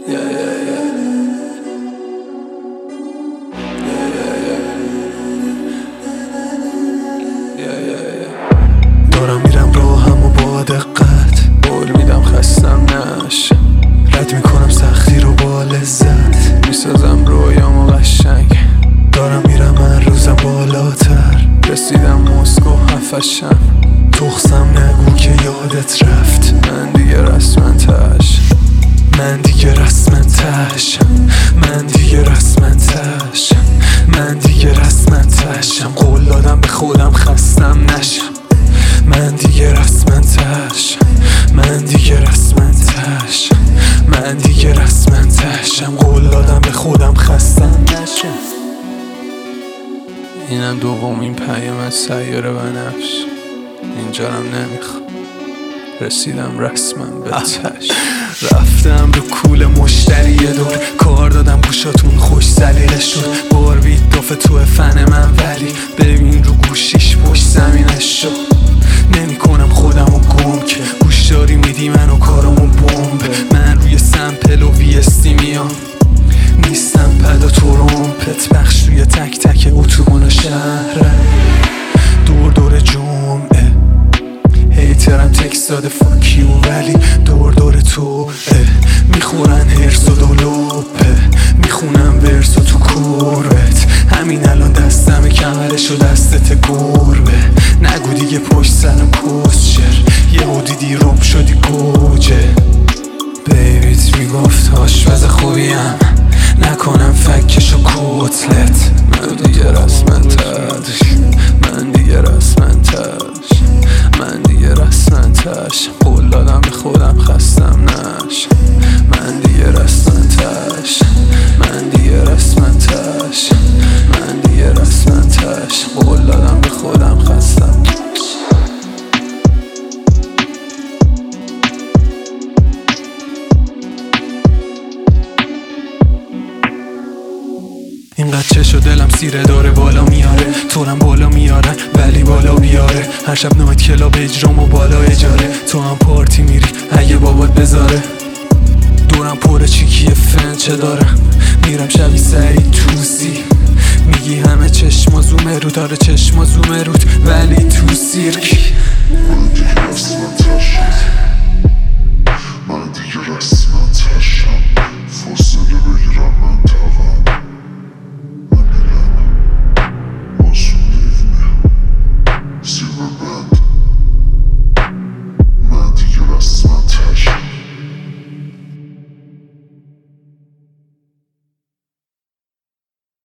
دارم میرم راهم و با دقت قول میدم خستم نشم، رد میکنم سختی رو با لذت، میسازم رویامو قشنگ. دارم میرم من روزم بالاتر، رسیدم مسکو هفشم، تخصم نگو که یادت رفت، من دیگه رسمنتش، من دیگه رسمنتشم، من دیگه رسمنتشم، من دیگه رسمنتشم. قول دادم به خودم خستم نشم، من دیگه رسمنتشم، من دیگه رسمنتشم، من دیگه رسمنتشم. قول دادم به خودم خستم نشم. اینم دومین پیام از سیاره بنفش، اینجارم نمیخوام، رسیدم رسما به تش. رفتم رو کول مشتری یه دور، کار دادم گوشاتون خوش سلیقه شد، باربید دافه تو فن من، ولی ببین رو گوشیش پشت زمینش شد. نمی کنم خودم و گم که گوشداری میدی منو کارمو بمب، من روی سمپل و ویستی میام، نیستم پدا ترومپت بخش روی تک تک اتوبان شهر، دور دور جمعه هیترم تکس داده فاکیو، ولی دور دور تو میخورن هرس و دولوپه، میخونم ورس و تو کوربت، همین الان دستم کمرش و دستت گربه، نگو دیگه پشت سرم کسچر، یهو دیدی رب شدی گوجه. بیبیت میگفت آشپز خوبیم، نکنم فکش و کتلت، من دیگه رسمنتش، من دیگه رسمنتش، من دیگه رسمنتش. قول دادم به خودم خستم نشم، من دیگه رسمنتش، من دیگه رسمنتش، من دیگه رسمنتش. قول دادم به خودم خستم. اینقدر چش و دلم سیره داره بالا میاره، تورم بالا میارن ولی بالا بیاره، هر شب نایت کلاب اجرام و بالا اجاره، تو هم پارتی میری اگه بابات بذاره، دورم پر چیکی فن چه دارم، میرم شبی سعید توسی، میگی همه چشما زومه رو داره، چشما زومه رود ولی تو سیرک